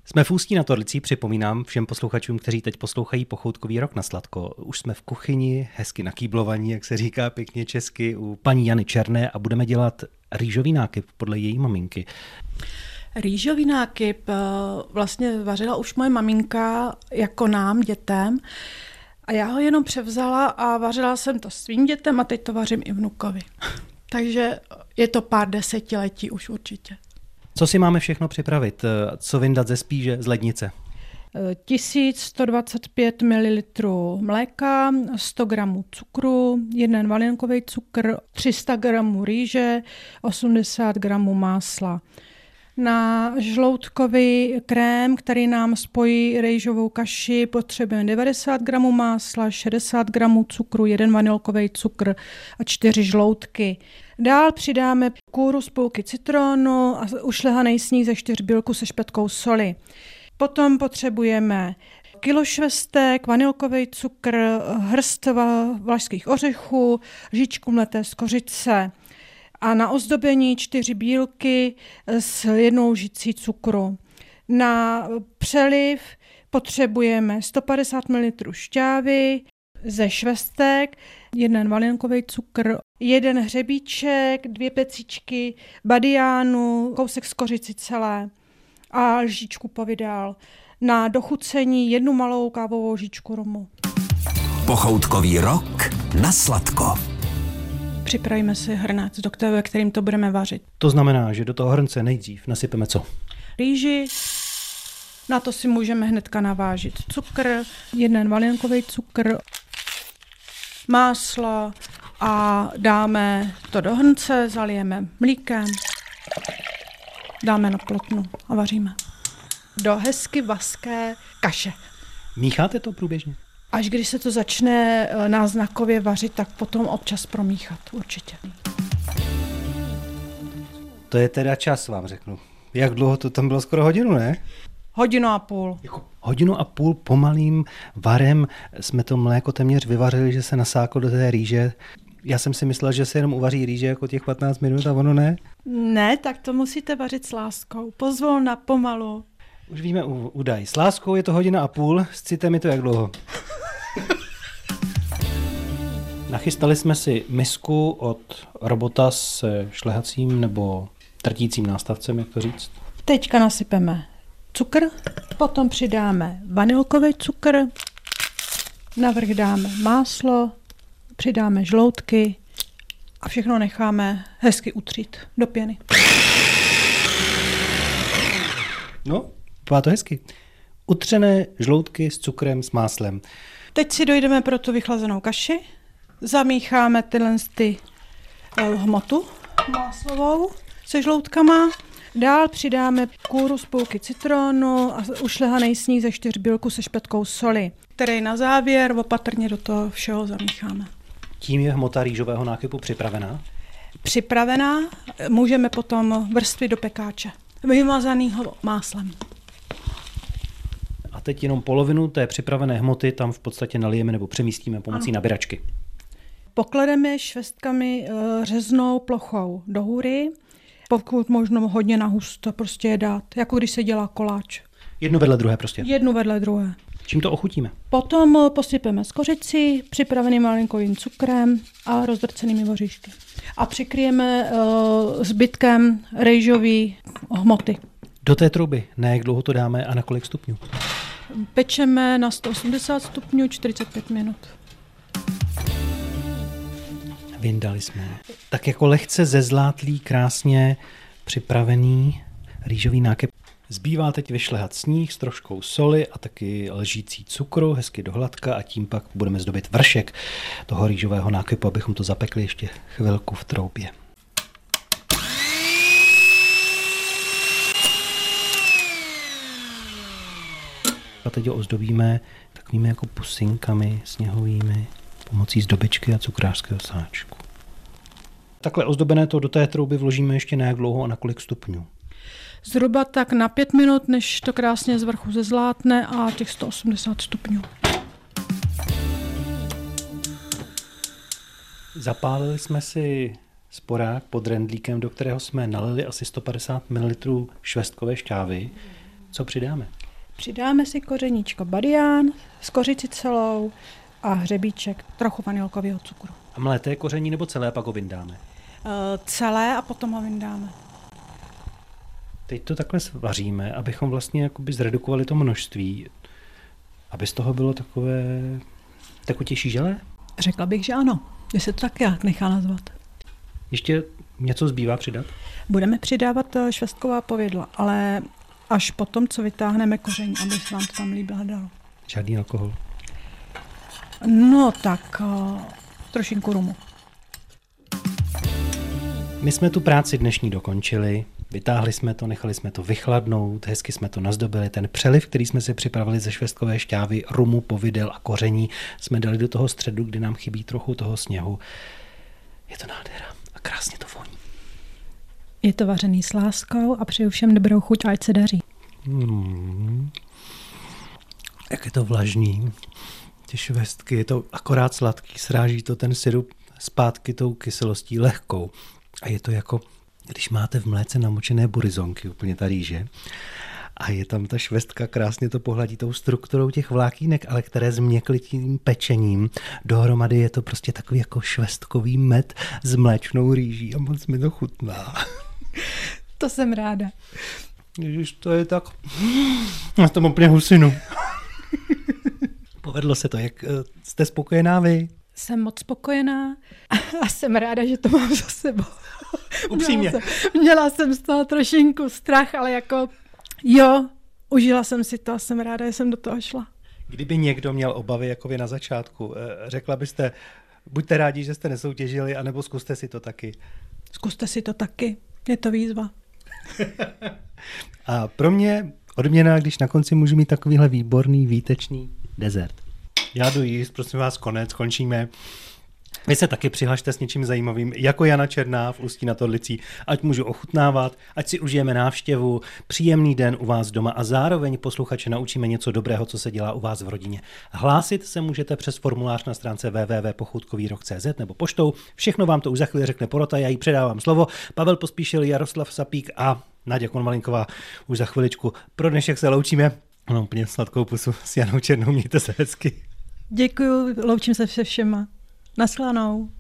Jsme v Ústí nad Orlicí, připomínám všem posluchačům, kteří teď poslouchají Pochoutkový rok na sladko. Už jsme v kuchyni, hezky nakýblovaní, jak se říká pěkně česky, u paní Jany Černé a budeme dělat rýžový nákyp podle její maminky. Rýžový nákyp vlastně vařila už moje maminka jako nám, dětem. A já ho jenom převzala a vařila jsem to svým dětem a teď to vařím i vnukovi. Takže je to pár desetiletí už určitě. Co si máme všechno připravit? Co vyndat ze spíže, z lednice? 1125 ml mléka, 100 g cukru, 1 vanilkový cukr, 300 g rýže, 80 g másla. Na žloutkový krém, který nám spojí rýžovou kaši, potřebujeme 90 g másla, 60 g cukru, 1 vanilkový cukr a 4 žloutky. Dál přidáme kůru z půlky citronu a ušlehaný sníh ze 4 bílku se špetkou soli. Potom potřebujeme kilo švestek, vanilkový cukr, hrst vlašských ořechů, lžičku mleté z kořice. A na ozdobení 4 bílky s 1 lžicí cukru. Na přeliv potřebujeme 150 ml šťávy ze švestek, 1 vanilkový cukr, 1 hřebíček, 2 pecičky badiánu, kousek z kořici celé a lžičku povidal. Na dochucení 1 malou kávovou lžičku romu. Pochoutkový rok na sladko. Připravíme si hrnec, ve kterým to budeme vařit. To znamená, že do toho hrnce nejdřív nasypeme co? Rýži, na to si můžeme hnedka navážit cukr, 1 vanilkový cukr, máslo a dáme to do hrnce, zalijeme mlíkem, dáme na plotnu a vaříme. Do hezky vazké kaše. Mícháte to průběžně? Až když se to začne náznakově vařit, tak potom občas promíchat, určitě. To je teda čas, vám řeknu. Jak dlouho to tam bylo? Skoro hodinu, ne? 1,5 hodiny. Jako 1,5 hodiny pomalým varem jsme to mléko téměř vyvařili, že se nasáklo do té rýže. Já jsem si myslel, že se jenom uvaří rýže jako těch 15 minut a ono ne? Ne, tak to musíte vařit s láskou. Pozvolna, pomalu. Už víme údaj. S láskou je to 1,5 hodiny, s citem je to jak dlouho? Nachystali jsme si misku od robota s šlehacím nebo trtícím nástavcem, jak to říct. Teďka nasypeme cukr, potom přidáme vanilkový cukr, navrch dáme máslo, přidáme žloutky a všechno necháme hezky utřít do pěny. No, vypadá to hezky. Utřené žloutky s cukrem, s máslem. Teď si dojdeme pro tu vychlazenou kaši, zamícháme ty hmotu máslovou se žloutkama, dál přidáme kůru z půlky citronu a ušlehaný sníh ze 4 bílku se špetkou soli, který na závěr opatrně do toho všeho zamícháme. Tím je hmota rýžového nákypu připravená? Připravená, můžeme potom vrstvit do pekáče, vymazanýho máslem. A teď jenom polovinu té připravené hmoty tam v podstatě nalijeme nebo přemístíme pomocí nabíračky. Poklademe švestkami řeznou plochou do hůry, pokud možno hodně nahusto prostě je dát, jako když se dělá koláč. Jedno vedle druhé prostě? Jedno vedle druhé. Čím to ochutíme? Potom posypeme z kořici, připraveným malinkovým cukrem a rozdrcenými oříšky. A přikryjeme zbytkem rýžové hmoty. Do té trouby, na jak dlouho to dáme a na kolik stupňů? Pečeme na 180 stupňů 45 minut. Vyndali jsme. Tak jako lehce zezlátlý, krásně připravený rýžový nákyp. Zbývá teď vyšlehat sníh s troškou soli a taky lžící cukru, hezky do hladka a tím pak budeme zdobit vršek toho rýžového nákypu, abychom to zapekli ještě chvilku v troubě. A teď ho ozdobíme takovými jako pusinkami sněhovými pomocí zdobičky a cukrářského sáčku. Takhle ozdobené to do té trouby vložíme ještě na jak dlouho a na kolik stupňů? Zhruba tak na 5 minut, než to krásně z vrchu zezlátne a těch 180 stupňů. Zapálili jsme si sporák pod rendlíkem, do kterého jsme nalili asi 150 ml švestkové šťávy. Co přidáme? Přidáme si kořeníčko badián, skořici celou a hřebíček trochu vanilkového cukru. A mlété koření nebo celé pak ho vyndáme? Celé a potom ho vyndáme. Teď to takhle vaříme, abychom vlastně jakoby zredukovali to množství, aby z toho bylo takové tekutější želé? Řekla bych, že ano, že se to tak jak nechá nazvat. Ještě něco zbývá přidat? Budeme přidávat švestková povidla, ale až potom, co vytáhneme koření, aby se vám to tam líbilo dalo. Žádný alkohol? No tak, trošinku rumu. My jsme tu práci dnešní dokončili, vytáhli jsme to, nechali jsme to vychladnout, hezky jsme to nazdobili. Ten přeliv, který jsme si připravili ze švestkové šťávy, rumu, povidel a koření, jsme dali do toho středu, kdy nám chybí trochu toho sněhu. Je to nádhera a krásně to voní. Je to vařený s láskou a přeju všem dobrou chuť, ať se daří. Jak je to vlažný. Ty švestky, je to akorát sladký, sráží to ten syrup zpátky tou kyselostí lehkou. A je to jako, když máte v mléce namočené burizonky, úplně ta rýže, a je tam ta švestka, krásně to pohladí tou strukturou těch vlákínek, ale které změkly tím pečením. Dohromady je to prostě takový jako švestkový med s mléčnou rýží a moc mi to chutná. To jsem ráda. Ježiš, to je tak... Já to mám úplně husinu. Povedlo se to, jak jste spokojená vy? Jsem moc spokojená a jsem ráda, že to mám za sebou. Upřímně. Měla jsem z toho trošinku strach, ale jako jo, užila jsem si to a jsem ráda, že jsem do toho šla. Kdyby někdo měl obavy, jako vy na začátku, řekla byste, buďte rádi, že jste nesoutěžili, anebo zkuste si to taky. Zkuste si to taky, je to výzva. A pro mě odměna, když na konci můžu mít takovýhle výborný, výtečný dezert. Já jdu jíst, prosím vás, končíme. Vy se taky přihlašte s něčím zajímavým, jako Jana Černá v Ústí nad Orlicí, ať můžu ochutnávat, ať si užijeme návštěvu, příjemný den u vás doma a zároveň posluchače naučíme něco dobrého, co se dělá u vás v rodině. Hlásit se můžete přes formulář na stránce www.pochoutkovýrok.cz nebo poštou. Všechno vám to už za chvíli řekne porota, já jí předávám slovo. Pavel Pospíšil, Jaroslav Sapík a Naděja Konvalinková už za chviličku. Pro dnešek se loučíme. Mám úplně sladkou pusu s Janou Černou, mějte se hezky. Děkuju, loučím se se všema. Naschledanou.